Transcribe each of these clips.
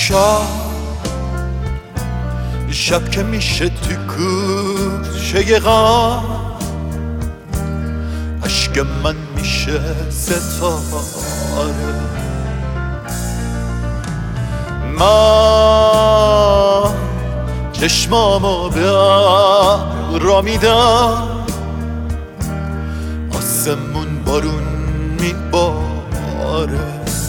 شب که میشه تو گوشه غم، عشق من میشه ستاره. من چشمامو به ابرا میدم، آسمون بارون میباره.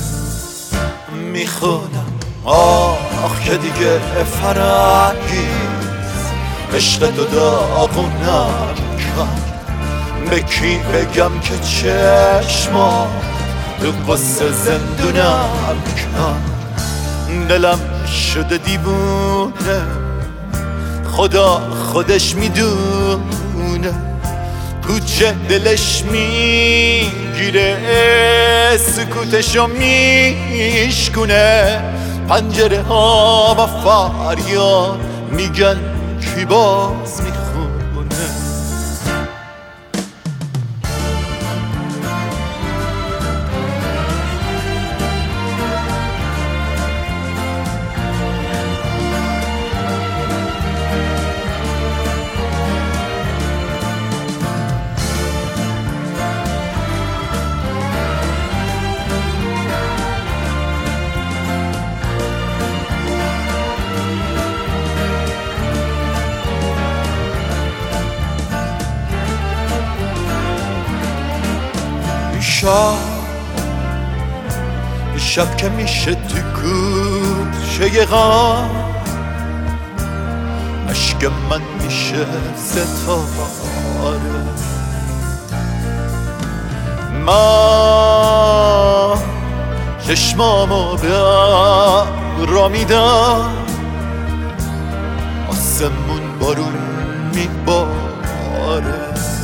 میخونم آخ که دیگه فرنگی عشق تو داغونم کرد. به کی بگم که چشما تو قصه زندونم کرد. دلم شده دیوونه، خدا خودش میدونه. کوچه دلش میگیره، سکوتشو میشکونه. پنجره ها و فریاد میگن کی باز میخونه. شب که میشه تو گوشه غم، عشق من میشه ستاره. من چشمامو به ابرا میدم، آسمون بارون میباره.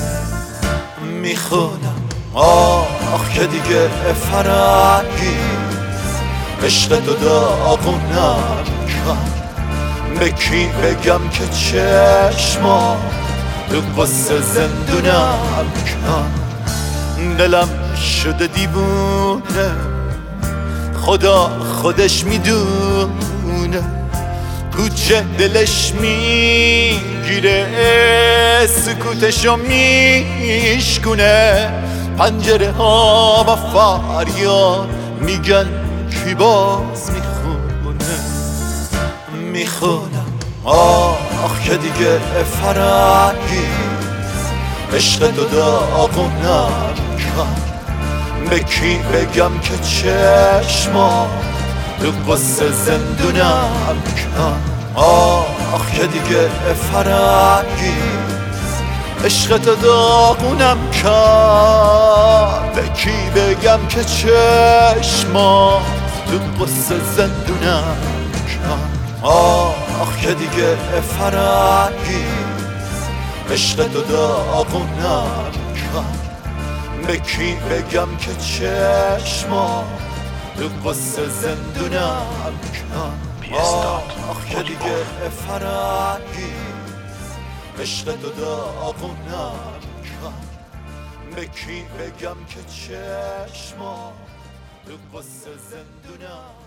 میخونم آخ که دیگه فرنگی عشق تو داغونم کرد. به کی بگم که چشما تو قصه زندونم کرد. دلم شده دیوونه، خدا خودش میدونه. کوچه دلش میگیره، سکوتشو میشکونه. پنجره ها و فریاد میگن کی باز میخونه. میخونم آخ که دیگه فرنگی عشق تو داغونم کرد. به کی بگم که چشما تو قصه زندونم کرد. آخ که دیگه فرنگی عشق تو داغونم کرد. به کی بگم که چشما تو قصه زندونم کرد. آخ که دیگه فرنگی عشق تو داغونم کرد. به کی بگم که چشما تو قصه زندونم کرد. آخ که دیگه فرنگی عشق تو داغونم کرد. به کی بگم که چشما تو قصه زندونم